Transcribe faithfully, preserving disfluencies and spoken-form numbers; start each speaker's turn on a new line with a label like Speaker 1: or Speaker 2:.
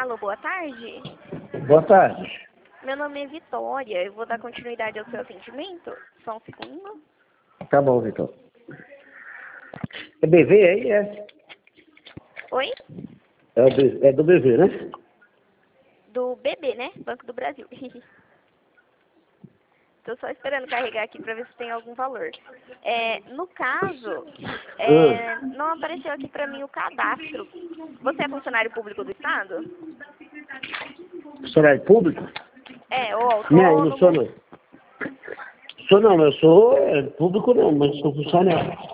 Speaker 1: Alô, boa tarde.
Speaker 2: Boa tarde.
Speaker 1: Meu nome é Vitória. Eu vou dar continuidade ao seu atendimento. Só um segundo.
Speaker 2: Tá bom, Vitor. É B V aí, é?
Speaker 1: Oi?
Speaker 2: É, o B- é do B V, né?
Speaker 1: Do B B, né? Banco do Brasil. Tô só esperando carregar aqui pra ver se tem algum valor. É, no caso, é, não apareceu aqui pra mim o cadastro. Você é funcionário público do Estado?
Speaker 2: Funcionário público?
Speaker 1: É, ou
Speaker 2: Não, não sou
Speaker 1: autônomo?
Speaker 2: não. Sou não, eu sou é, público não, mas sou funcionário.